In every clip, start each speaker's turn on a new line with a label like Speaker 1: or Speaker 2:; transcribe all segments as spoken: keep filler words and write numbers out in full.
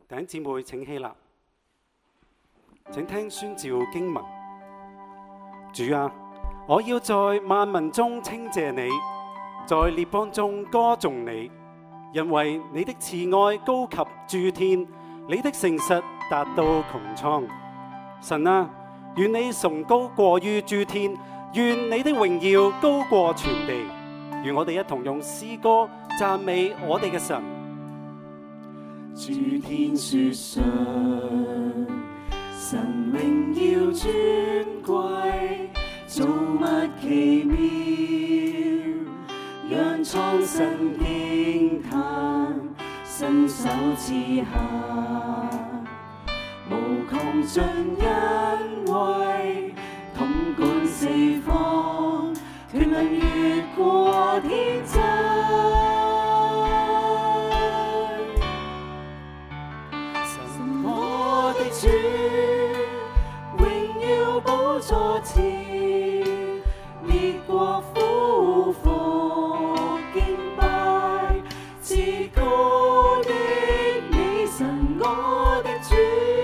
Speaker 1: 弟兄姊妹請起立，請聽宣召經文。主啊，我要在萬民中稱謝你，在列邦中歌頌你，因為你的慈愛高及諸天，你的誠實達到穹蒼。神啊，願你崇高過於諸天，願你的榮耀高過全地。願我哋一同用詩歌讚美我哋嘅神。
Speaker 2: 諸天說上，神榮耀尊貴，造物奇妙，讓創世驚嘆，伸手賜下，無窮盡恩惠，統管四方，權能越過天際。主榮耀寶座前，列國俯伏敬拜，至高的你神我的主，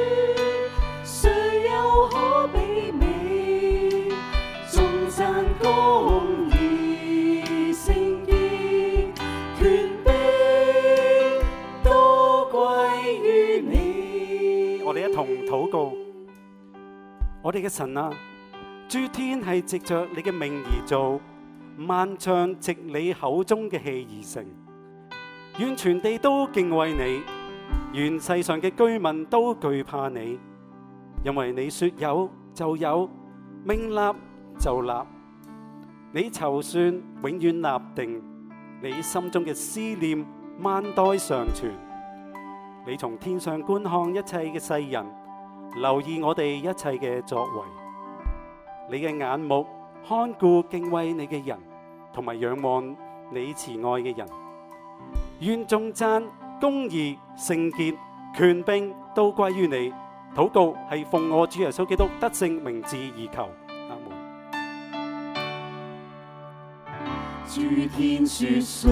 Speaker 2: 誰又可媲美？頌讚公義聖潔，權柄都歸於你。
Speaker 1: 我哋一同禱告，我哋嘅神啊，諸天係藉着你嘅名而造，萬象藉你口中嘅氣而成。願全地都敬畏你，願世上嘅居民都懼怕你，因為你說有就有，命立就立，你籌算永遠立定，你心中嘅思念萬代常存。你從天上觀看一切嘅世人，留意我哋一切嘅作為。你嘅眼目看顧敬畏你嘅人，同埋仰望你慈愛嘅人。願頌讚、公義、聖潔、權柄都歸於你。禱告係奉我主耶穌基督得勝名字而求。阿門。
Speaker 2: 諸天說上，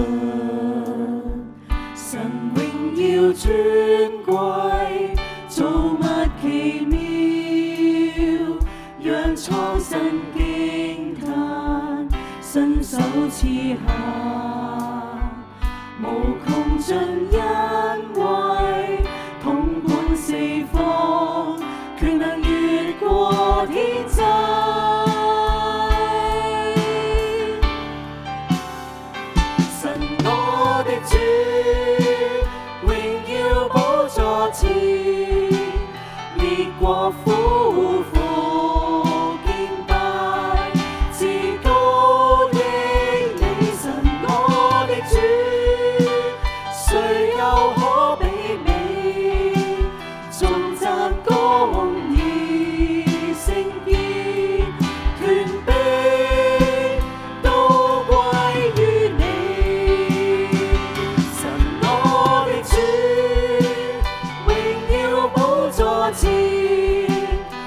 Speaker 2: 神榮耀尊貴，造物奇妙，讓創世驚嘆，伸手賜下，無窮盡恩惠，統管四方，權能越過天際。神我的主，前列國俯伏敬拜，至高的你神我的主，誰又可媲美？頌讚公義聖潔，權柄都歸於你。神我的主，前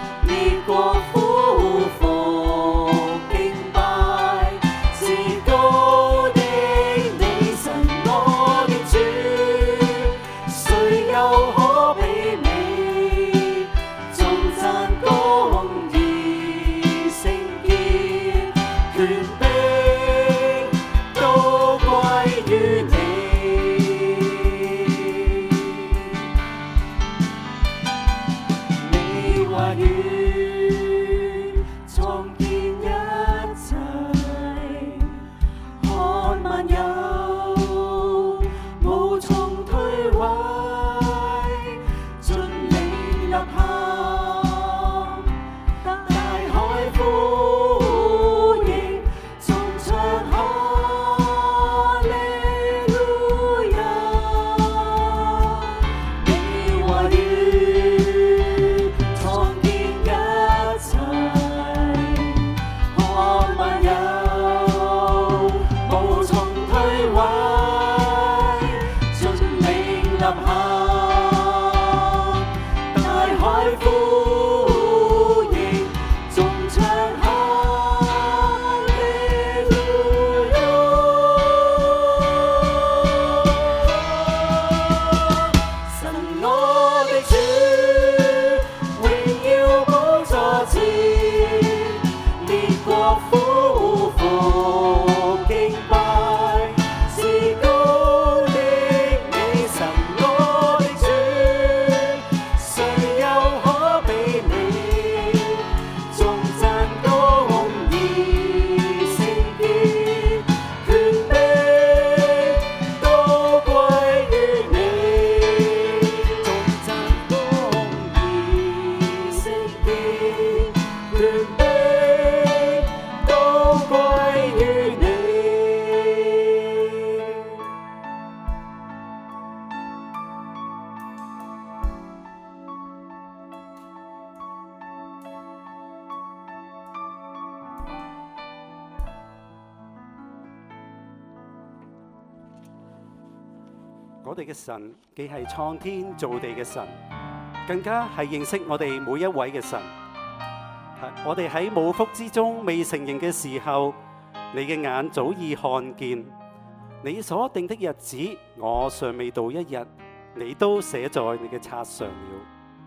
Speaker 1: 我哋嘅神既係創天造地嘅神，更加係認識我哋每一位嘅神。我哋喺母腹之中未成形嘅時候，你嘅眼早已看見，你所定的日子，我尚未到一日，你都寫在你嘅冊上了。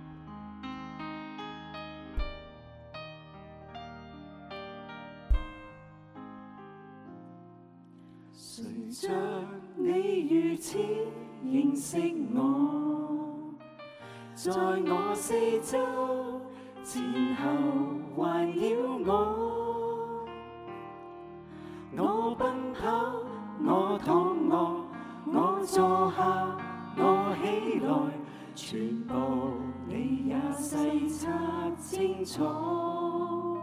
Speaker 2: 誰像你如此認識我，在我四周前後環繞我，我奔跑，我躺臥，我坐下，我起來，全部你也細察清楚。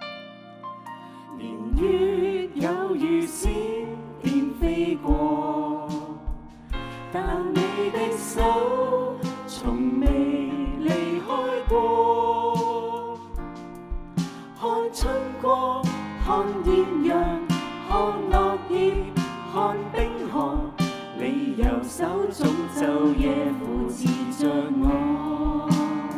Speaker 2: 年月有如閃電飛過，但你的手從未離開過。看春光，看豔陽，看落葉，看冰河，你右手中晝夜扶持着我。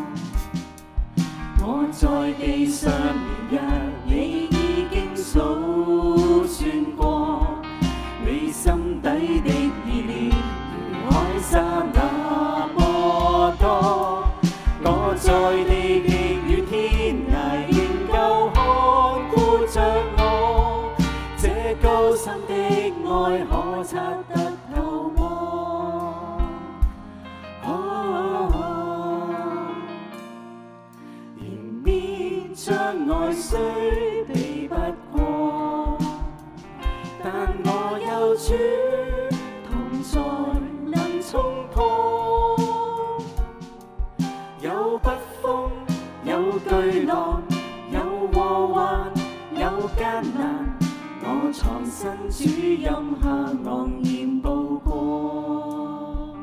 Speaker 2: 我在地上年日，你已經數算過，你心底的意念如海沙那麼多。我在地極與天涯，仍舊看顧着我，這高深的愛可察得透麼？迎面障礙雖避不過，但我有主同在能衝破。有北風，有巨浪，有禍患，有艱難，我藏身主蔭下昂然步過。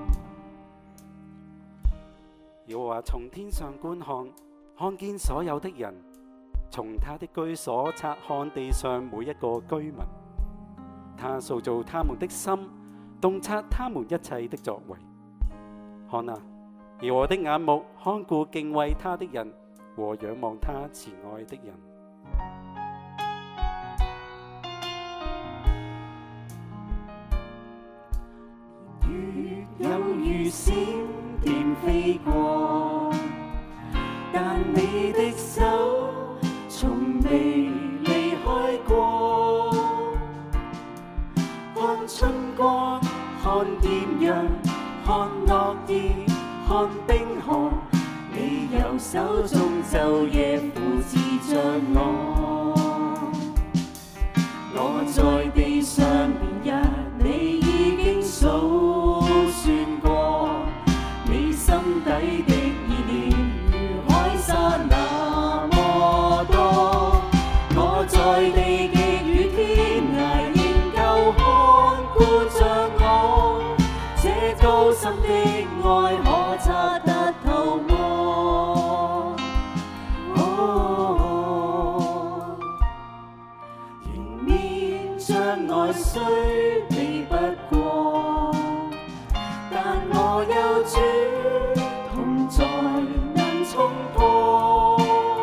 Speaker 1: 耶和華從天上觀看，看見所有的人，從他的居所察看地上每一個居民，他塑造他們的心，洞察他們一切的作為。看啊，耶和華的眼目看顧敬畏他的人和仰望他慈愛的人。
Speaker 2: 月有如閃電飛過，但你的手從未離開過。看春光，看豔陽，看落葉，看冰河，你右手中晝夜扶持着我。我在地上年日，你已經數算過，你心底的意念如海沙那麼多。我在地極與天涯，仍舊看顧着我，這高深的愛可察得透麼？哦，迎面障礙雖避不過，但我有主同在能衝破。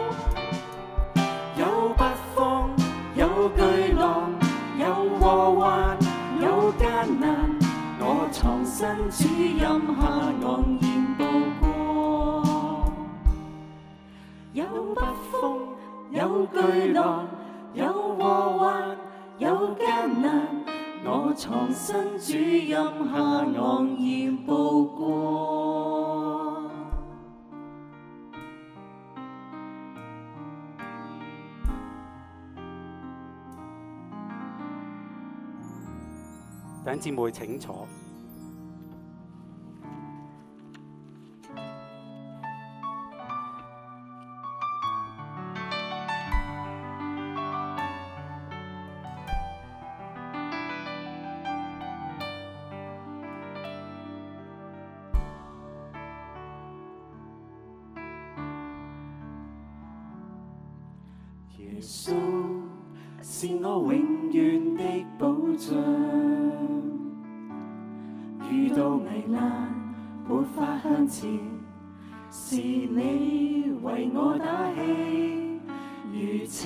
Speaker 2: 有北風，有巨浪，有禍患，有艱難，我藏身主蔭下昂然步過。有北風，有巨浪，有禍患，有艱難，我藏身主蔭下昂然步過。
Speaker 1: 弟兄姊妹請坐。
Speaker 2: 耶穌是我永遠的保障，如遇到危難沒法向前，是你為我打氣，如此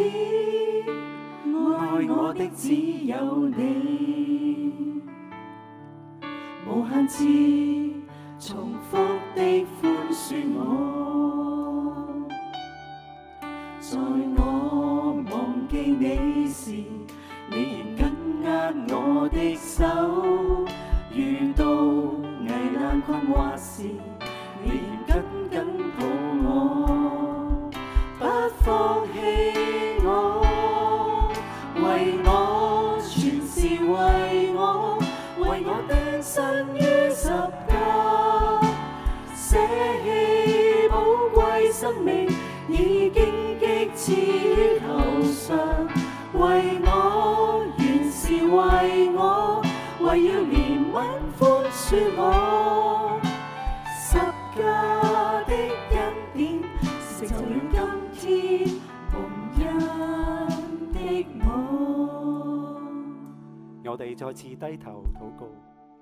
Speaker 2: 愛我的只有你，無限次重複的寬恕我，在我忘記你時，你仍緊握我的手，遇到危難困惑時，你仍緊緊抱我，不放棄我，為我全是為我，為我釘身於十架，捨棄寶貴生命，已經擊刺於頭上，為我原是為我，為要憐憫寬恕我，十架的恩典成就了今天蒙恩的我。
Speaker 1: 我哋再次低頭禱告。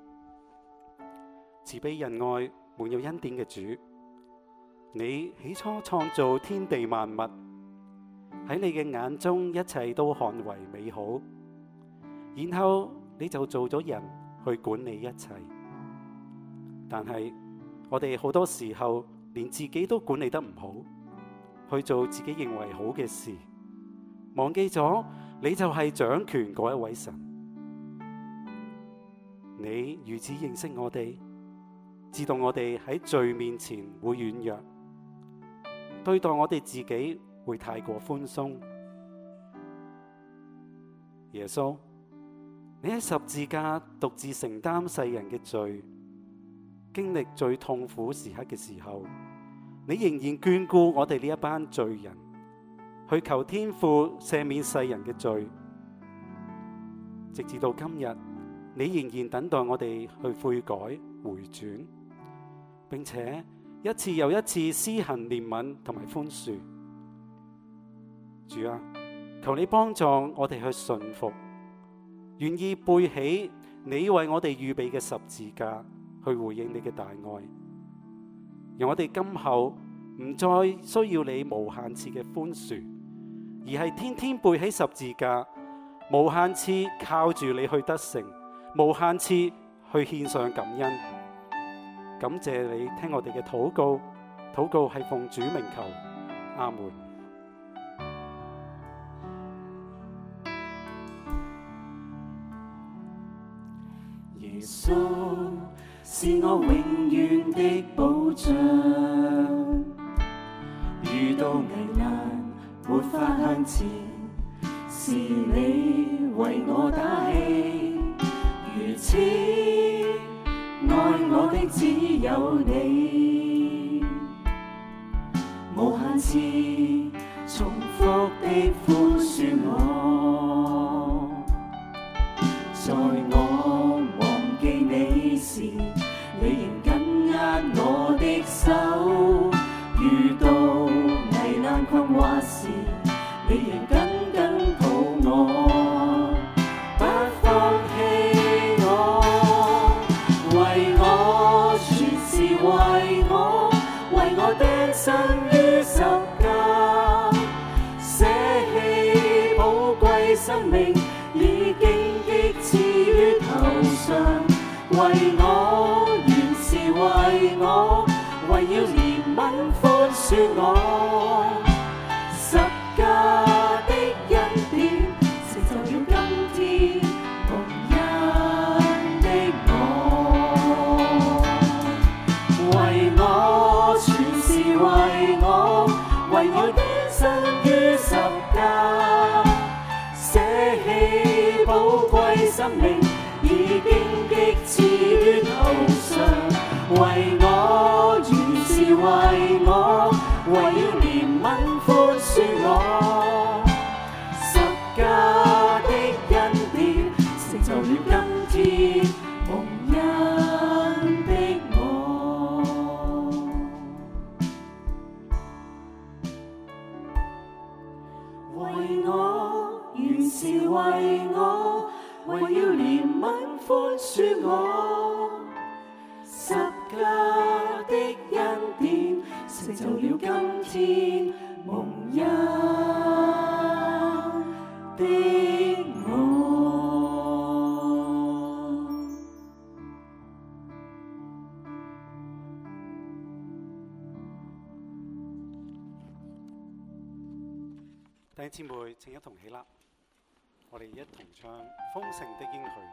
Speaker 1: 慈悲仁愛滿有恩典嘅主，你起初創造天地萬物，喺你嘅眼中一切都看為美好，然後你就做咗人去管理一切。但係我哋好多時候連自己都管理得唔好，去做自己認為好嘅事，忘記咗你就係掌權嗰一位神。你如此認識我哋，知道我哋喺罪面前會軟弱，對待我哋自己會太過寬鬆。耶穌，你喺十字架獨自承擔世人嘅罪，經歷最痛苦時刻嘅時候，你仍然眷顧我哋呢一班罪人，去求天父赦免世人嘅罪。直至到今日，你仍然等待我哋去悔改回轉，並且一次又一次施行憐憫同埋寬恕。主啊，求你幫助我哋去順服，願意背起你為我哋預備嘅十字架，去回應你嘅大愛，讓我哋今後唔再需要你無限次嘅寬恕，而係天天背起十字架，無限次靠住你去得勝，無限次去獻上感恩。感謝你聽我哋嘅禱告，禱告係奉主名求，阿門。
Speaker 2: 耶穌是我永遠的保障，遇到危難沒法向前，是你為我打氣，如此愛我的只有你，無限次重複的寬恕我，在我忘記你時，你仍緊握我的手，遇到危難困惑時，你仍緊緊抱我，不放棄我，為我全是為我，為我釘身於十架，捨棄寶貴生命，已經擊刺於頭上，為我原是為我，為要憐憫寬恕我，十架的恩典成就了今天蒙恩的我，為我全是為我，為要釘身於十架，捨棄寶貴生命，已經擊刺於頭上，為我原是為我，為要憐憫寬恕我，十架的恩典成就了今天蒙恩的我，為我原是為我，為要憐憫寬恕我， 成就了今天蒙恩的我。
Speaker 1: 弟兄姊妹，請一同起立，我哋一同唱《豐盛的應許》。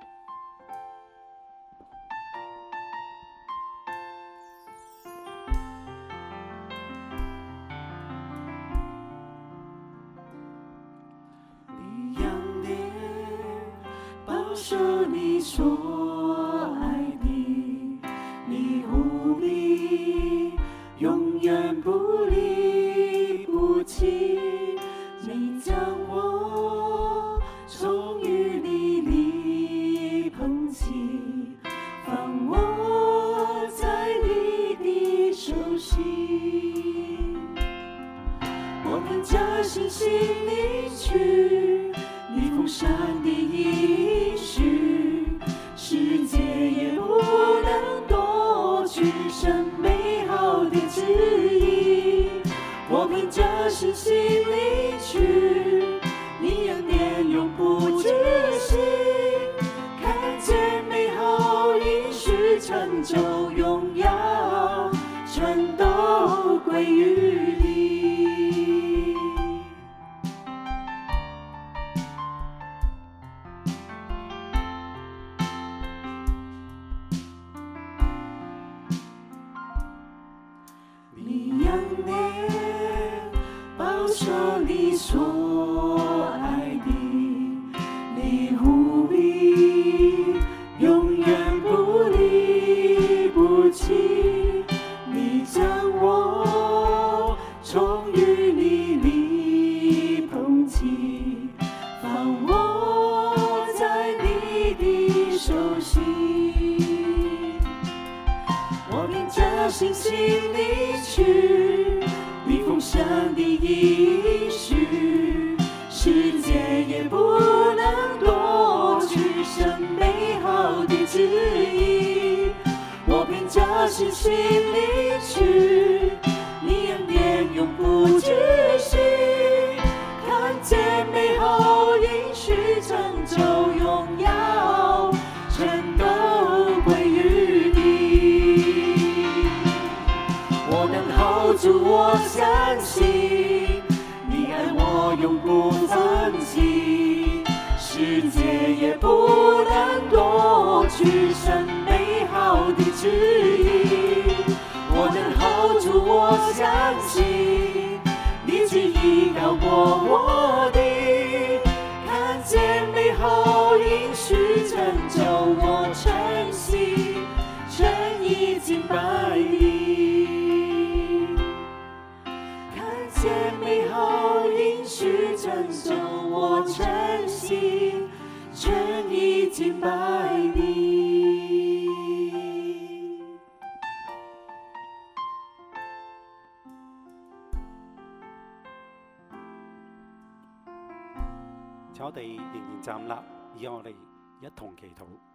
Speaker 2: 你仰脸保守你所愛的，你無比永遠不離不棄。你將我從淤泥裡捧起，放我在你的手心。我憑着信心領取你豐盛的應許，世界也不能奪去神美好的旨意。我憑着信心領取你恩典永不止息，看見美好應許成就榮耀，全都歸於你。你仰臉保守你所愛的，你無比永遠不離不棄。你將我從淤泥裡捧起，放我在你的手心。我憑着信心領取你豐盛的應許，世界也不能奪去神美好的旨意。我憑着信心領取你恩典永不止息，看見美好應許成就榮耀，全都歸於你。我等候主，我相信你愛我永不放棄，世界也不能奪去神美好的旨意。我等候主，我相信你旨意高過我的，看見美好應許成就我全心全意敬拜你，看見美好應許成就我全心全意敬拜你。
Speaker 1: 請我哋仍然站立，以我哋一同祈禱。